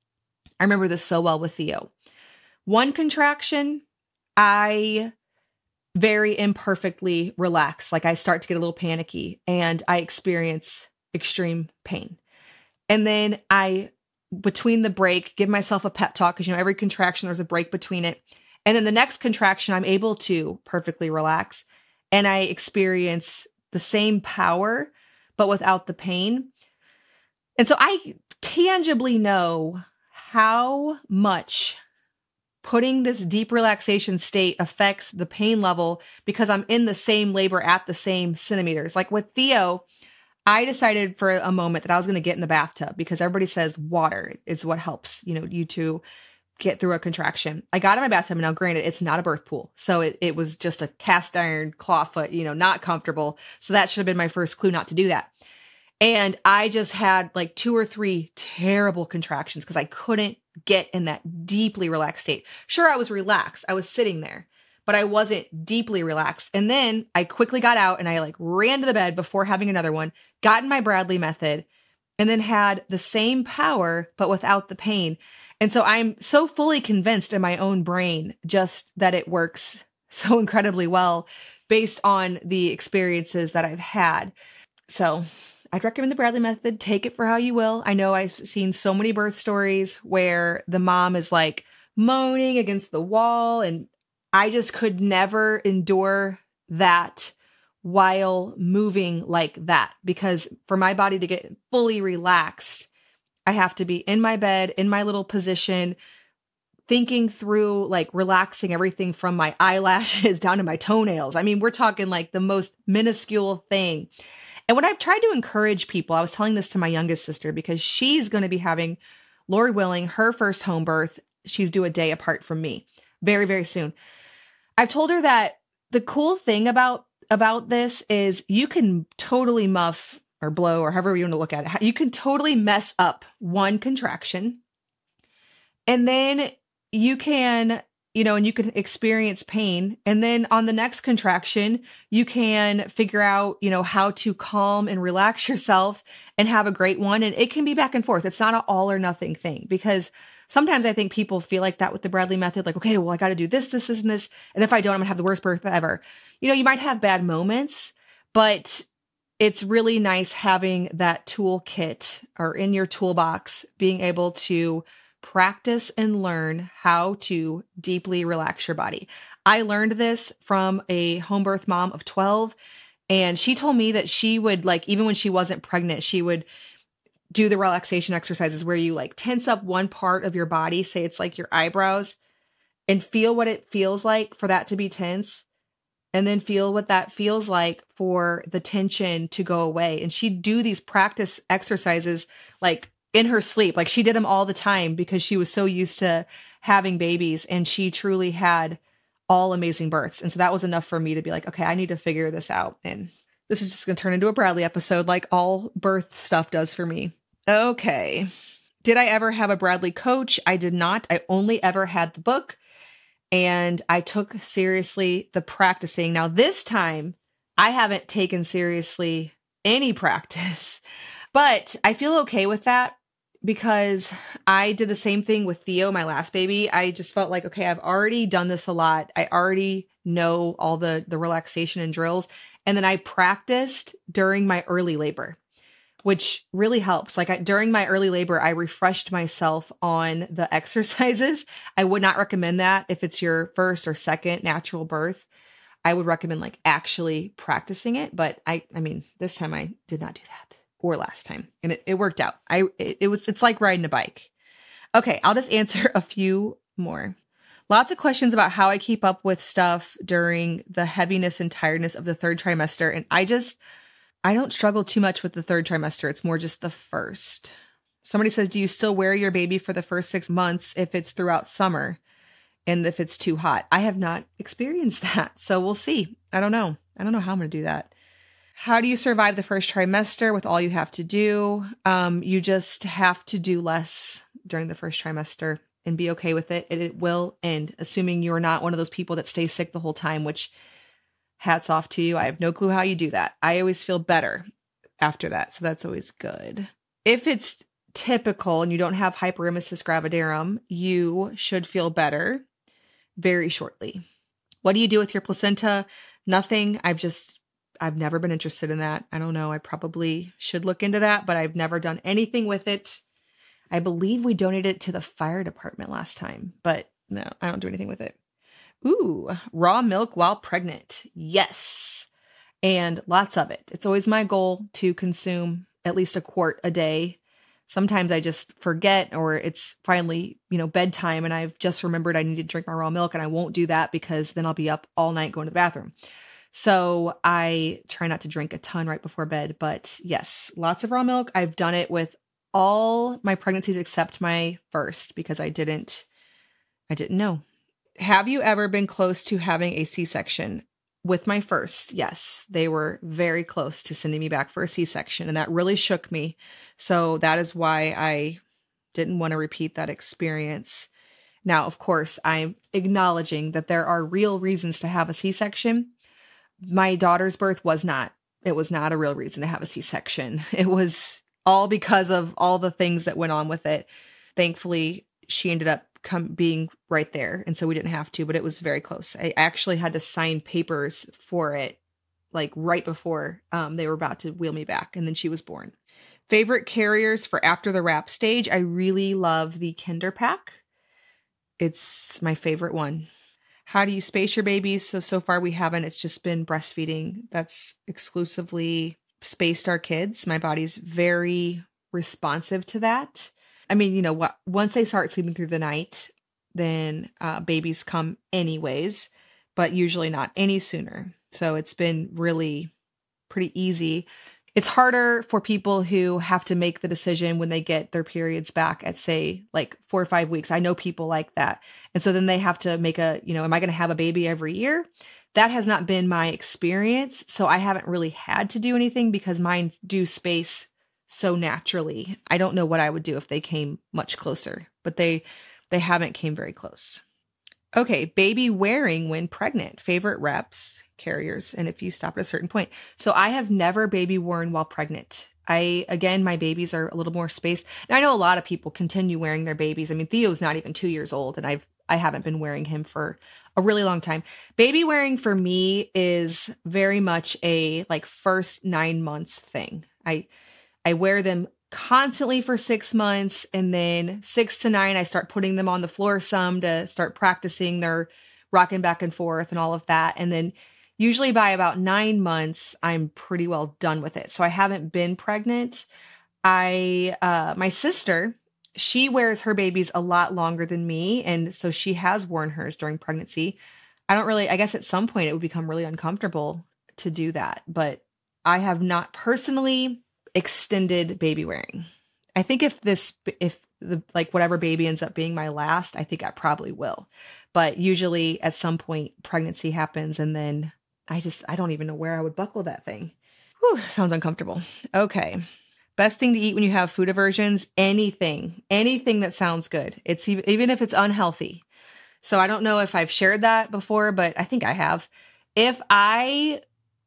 I remember this so well with Theo. One contraction, I very imperfectly relax. Like I start to get a little panicky and I experience extreme pain. And then I, between the break, give myself a pep talk because, you know, every contraction, there's a break between it. And then the next contraction, I'm able to perfectly relax and I experience the same power, but without the pain. And so I tangibly know how much putting this deep relaxation state affects the pain level because I'm in the same labor at the same centimeters. Like with Theo, I decided for a moment that I was going to get in the bathtub because everybody says water is what helps, you know, you to get through a contraction. I got in my bathtub, and now granted, it's not a birth pool. So it, it was just a cast iron claw foot, you know, not comfortable. So that should have been my first clue not to do that. And I just had like two or three terrible contractions because I couldn't get in that deeply relaxed state. Sure, I was relaxed. I was sitting there, but I wasn't deeply relaxed. And then I quickly got out and I like ran to the bed before having another one, got in my Bradley method, and then had the same power, but without the pain. And so I'm so fully convinced in my own brain just that it works so incredibly well based on the experiences that I've had. So I'd recommend the Bradley method. Take it for how you will. I know I've seen so many birth stories where the mom is like moaning against the wall, and I just could never endure that while moving like that, because for my body to get fully relaxed, I have to be in my bed, in my little position, thinking through, like relaxing everything from my eyelashes down to my toenails. I mean, we're talking like the most minuscule thing. And when I've tried to encourage people, I was telling this to my youngest sister because she's going to be having, Lord willing, her first home birth. She's due a day apart from me very, very soon. I've told her that the cool thing about, about this is you can totally muff or blow or however you want to look at it. You can totally mess up one contraction, and then you can, you know, and you can experience pain. And then on the next contraction, you can figure out, you know, how to calm and relax yourself and have a great one. And it can be back and forth. It's not an all or nothing thing, because sometimes I think people feel like that with the Bradley method. Like, okay, well, I got to do this, this, this, and this. And if I don't, I'm gonna have the worst birth ever. You know, you might have bad moments, but it's really nice having that toolkit or in your toolbox, being able to practice and learn how to deeply relax your body. I learned this from a home birth mom of twelve. And she told me that she would, like, even when she wasn't pregnant, she would do the relaxation exercises where you like tense up one part of your body, say it's like your eyebrows, and feel what it feels like for that to be tense. and then feel what that feels like for the tension to go away. And she'd do these practice exercises like in her sleep. Like she did them all the time because she was so used to having babies, and she truly had all amazing births. And so that was enough for me to be like, okay, I need to figure this out. And this is just going to turn into a Bradley episode like all birth stuff does for me. Okay. Did I ever have a Bradley coach? I did not. I only ever had the book. And I took seriously the practicing. Now, this time, I haven't taken seriously any practice, but I feel okay with that because I did the same thing with Theo, my last baby. I just felt like, okay, I've already done this a lot. I already know all the, the relaxation and drills. And then I practiced during my early labor, which really helps. Like I, during my early labor, I refreshed myself on the exercises. I would not recommend that if it's your first or second natural birth. I would recommend like actually practicing it. But I, I mean, this time I did not do that, or last time, and it, it worked out. I, it, it was, it's like riding a bike. Okay. I'll just answer a few more. Lots of questions about how I keep up with stuff during the heaviness and tiredness of the third trimester. And I just, I don't struggle too much with the third trimester. It's more just the first. Somebody says, do you still wear your baby for the first six months if it's throughout summer and if it's too hot? I have not experienced that. So we'll see. I don't know. I don't know how I'm going to do that. How do you survive the first trimester with all you have to do? Um, you just have to do less during the first trimester and be okay with it. And it will end, assuming you're not one of those people that stay sick the whole time, which hats off to you. I have no clue how you do that. I always feel better after that. So that's always good. If it's typical and you don't have hyperemesis gravidarum, you should feel better very shortly. What do you do with your placenta? Nothing. I've just, I've never been interested in that. I don't know. I probably should look into that, but I've never done anything with it. I believe we donated it to the fire department last time, but no, I don't do anything with it. Ooh, raw milk while pregnant. Yes. And lots of it. It's always my goal to consume at least a quart a day. Sometimes I just forget, or it's finally, you know, bedtime and I've just remembered I need to drink my raw milk, and I won't do that because then I'll be up all night going to the bathroom. So I try not to drink a ton right before bed, but yes, lots of raw milk. I've done it with all my pregnancies except my first because I didn't, I didn't know. Have you ever been close to having a C-section? With my first, yes. They were very close to sending me back for a C-section, and that really shook me. So that is why I didn't want to repeat that experience. Now, of course, I'm acknowledging that there are real reasons to have a C-section. My daughter's birth was not. It was not a real reason to have a C-section. It was all because of all the things that went on with it. Thankfully, she ended up come being right there. And so we didn't have to, but it was very close. I actually had to sign papers for it, like right before um, they were about to wheel me back. And then she was born. Favorite carriers for after the wrap stage. I really love the Kinder Pack. It's my favorite one. How do you space your babies? So, so far we haven't. It's just been breastfeeding. That's exclusively spaced our kids. My body's very responsive to that. I mean, you know what, once they start sleeping through the night, then uh, babies come anyways, but usually not any sooner. So it's been really pretty easy. It's harder for people who have to make the decision when they get their periods back at, say, like four or five weeks. I know people like that. And so then they have to make a, you know, am I going to have a baby every year? That has not been my experience. So I haven't really had to do anything because mine do space so naturally. I don't know what I would do if they came much closer, but they they haven't came very close. Okay, baby wearing when pregnant. Favorite reps, carriers, and if you stop at a certain point. So I have never baby worn while pregnant. I, again, my babies are a little more spaced. And I know a lot of people continue wearing their babies. I mean, Theo's not even two years old, and I've I haven't been wearing him for a really long time. Baby wearing for me is very much a like first nine months thing. I I wear them constantly for six months. And then six to nine, I start putting them on the floor some to start practicing their rocking back and forth and all of that. And then usually by about nine months, I'm pretty well done with it. So I haven't been pregnant. I, uh, my sister, she wears her babies a lot longer than me. And so she has worn hers during pregnancy. I don't really, I guess at some point it would become really uncomfortable to do that, but I have not personally extended baby wearing. I think if this, if the, like whatever baby ends up being my last, I think I probably will. But usually at some point pregnancy happens and then I just, I don't even know where I would buckle that thing. Whew, sounds uncomfortable. Okay. Best thing to eat when you have food aversions, anything, anything that sounds good. It's even, even if it's unhealthy. So I don't know if I've shared that before, but I think I have. If I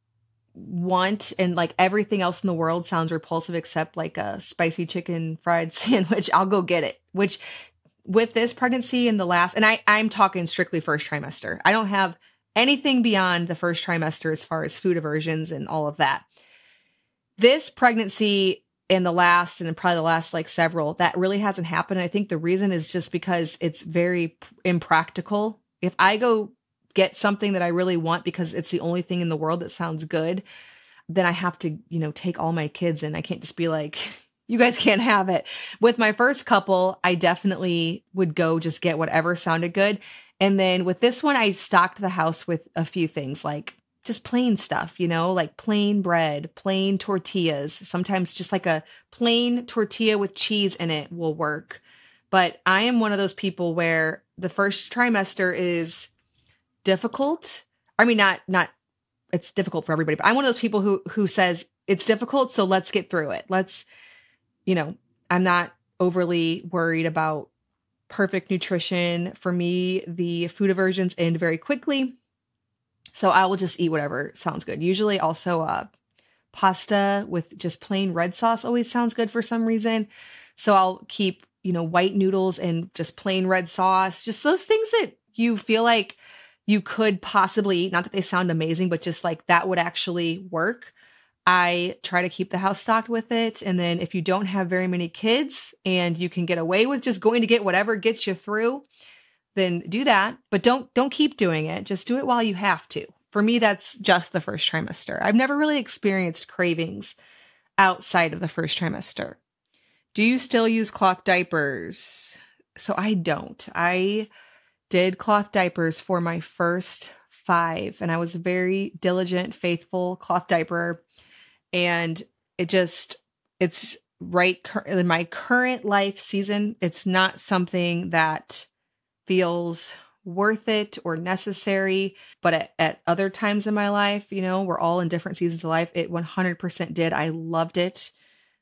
want and like everything else in the world sounds repulsive except like a spicy chicken fried sandwich, I'll go get it. Which with this pregnancy and the last, and I, I'm talking strictly first trimester. I don't have anything beyond the first trimester as far as food aversions and all of that. This pregnancy and the last, and probably the last like several, that really hasn't happened. I think the reason is just because it's very impractical. If I go get something that I really want because it's the only thing in the world that sounds good, then I have to, you know, take all my kids and I can't just be like, you guys can't have it. With my first couple, I definitely would go just get whatever sounded good. And then with this one, I stocked the house with a few things like just plain stuff, you know, like plain bread, plain tortillas. Sometimes just like a plain tortilla with cheese in it will work. But I am one of those people where the first trimester is difficult. I mean, not, not, it's difficult for everybody, but I'm one of those people who, who says it's difficult. So let's get through it. Let's, you know, I'm not overly worried about perfect nutrition. For me, the food aversions end very quickly. So I will just eat whatever sounds good. Usually also uh, pasta with just plain red sauce always sounds good for some reason. So I'll keep, you know, white noodles and just plain red sauce. Just those things that you feel like you could possibly eat. Not that they sound amazing, but just like that would actually work. I try to keep the house stocked with it. And then if you don't have very many kids and you can get away with just going to get whatever gets you through, then do that, but don't, don't keep doing it. Just do it while you have to. For me, that's just the first trimester. I've never really experienced cravings outside of the first trimester. Do you still use cloth diapers? So I don't. I did cloth diapers for my first five and I was a very diligent, faithful cloth diaper. And it just, it's right cur- in my current life season. It's not something that feels worth it or necessary. But at, at other times in my life, you know, we're all in different seasons of life. It one hundred percent did. I loved it.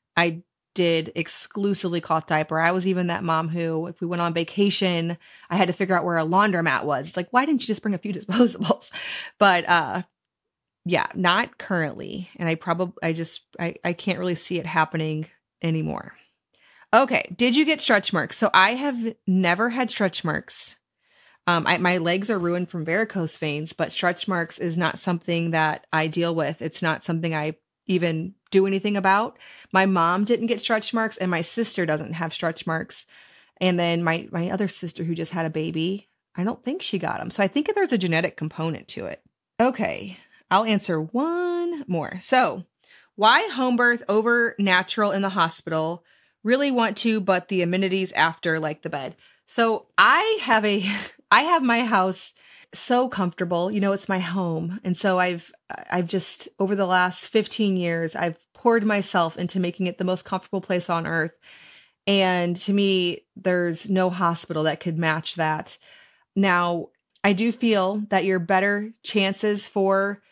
I did exclusively cloth diaper. I was even that mom who, if we went on vacation, I had to figure out where a laundromat was. It's like, why didn't you just bring a few disposables? But, uh, yeah, not currently. And I probably, I just, I, I can't really see it happening anymore. Okay. Did you get stretch marks? So I have never had stretch marks. Um, I, my legs are ruined from varicose veins, but stretch marks is not something that I deal with. It's not something I even do anything about. My mom didn't get stretch marks and my sister doesn't have stretch marks. And then my, my other sister who just had a baby, I don't think she got them. So I think there's a genetic component to it. Okay. I'll answer one more. So why home birth over natural in the hospital? Really want to, but the amenities after, like the bed. So I have a, I have my house so comfortable, you know, it's my home. And so I've, I've just, over the last fifteen years, I've poured myself into making it the most comfortable place on earth. And to me, there's no hospital that could match that. Now, I do feel that you're better chances for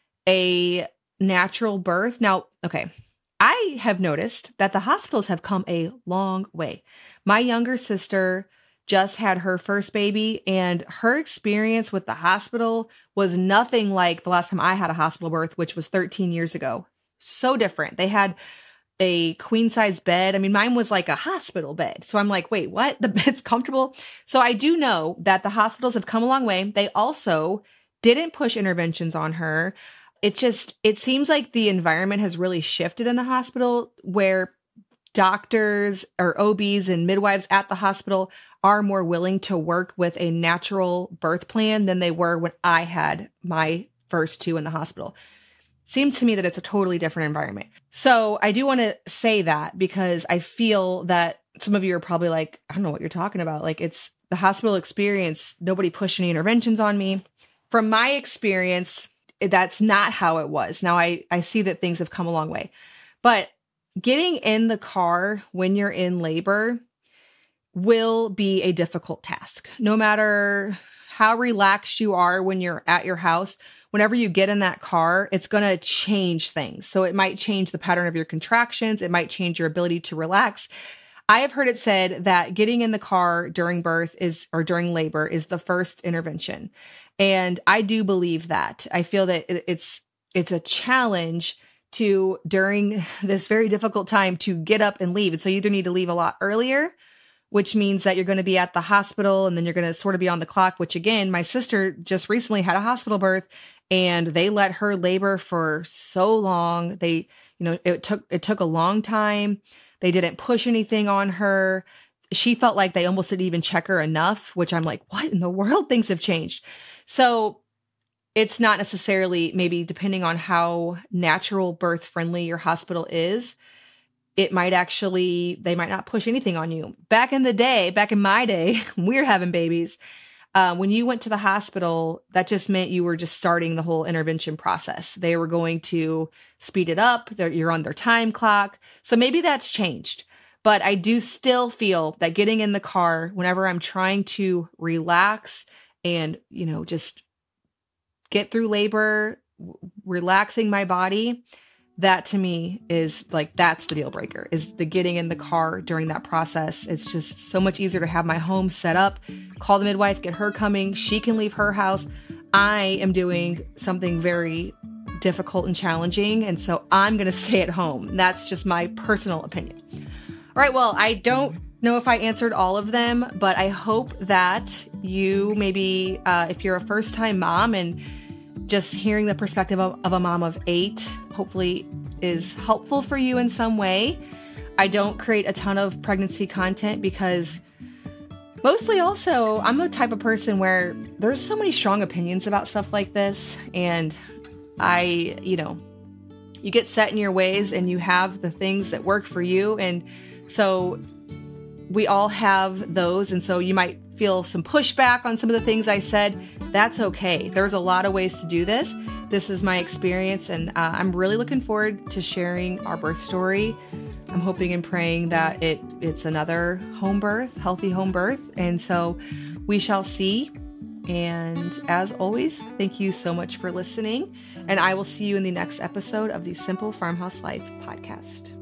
a natural birth. Now, okay, I have noticed that the hospitals have come a long way. My younger sister just had her first baby and her experience with the hospital was nothing like the last time I had a hospital birth, which was thirteen years ago. So different. They had a queen size bed. I mean, mine was like a hospital bed. So I'm like, wait, what? The bed's comfortable. So I do know that the hospitals have come a long way. They also didn't push interventions on her. It just, it seems like the environment has really shifted in the hospital where doctors or O Bs and midwives at the hospital are more willing to work with a natural birth plan than they were when I had my first two in the hospital. Seems to me that it's a totally different environment. So I do want to say that because I feel that some of you are probably like, I don't know what you're talking about. Like it's the hospital experience. Nobody pushed any interventions on me. from my experience, that's not how it was. Now I, I see that things have come a long way, but getting in the car when you're in labor will be a difficult task. No matter how relaxed you are when you're at your house, whenever you get in that car, it's going to change things. So it might change the pattern of your contractions. It might change your ability to relax. I have heard it said that getting in the car during birth is, or during labor is the first intervention. And I do believe that. I feel that it's, it's a challenge to, during this very difficult time, to get up and leave. And so you either need to leave a lot earlier, which means that you're going to be at the hospital and then you're going to sort of be on the clock, which again, my sister just recently had a hospital birth and they let her labor for so long. They, you know, it took, it took a long time. They didn't push anything on her. She felt like they almost didn't even check her enough, which I'm like, what in the world? Things have changed. So it's not necessarily, maybe depending on how natural birth friendly your hospital is, it might actually, they might not push anything on you. Back in the day, back in my day, when we were having babies, uh, when you went to the hospital, that just meant you were just starting the whole intervention process. They were going to speed it up. They're, you're on their time clock. So maybe that's changed. But I do still feel that getting in the car whenever I'm trying to relax and, you know, just get through labor, w- relaxing my body, that to me is like, that's the deal breaker, is the getting in the car during that process. It's just so much easier to have my home set up, call the midwife, get her coming. She can leave her house. I am doing something very difficult and challenging. And so I'm going to stay at home. That's just my personal opinion. All right. Well, I don't know if I answered all of them, but I hope that you maybe, uh, if you're a first time mom and just hearing the perspective of, of a mom of eight, hopefully is helpful for you in some way. I don't create a ton of pregnancy content because mostly also I'm a type of person where there's so many strong opinions about stuff like this. And I, you know, you get set in your ways and you have the things that work for you. And so we all have those. And so you might feel some pushback on some of the things I said. That's okay. There's a lot of ways to do this. This is my experience, and uh, I'm really looking forward to sharing our birth story. I'm hoping and praying that it it's another home birth, healthy home birth. And so we shall see. And as always, thank you so much for listening. And I will see you in the next episode of the Simple Farmhouse Life podcast.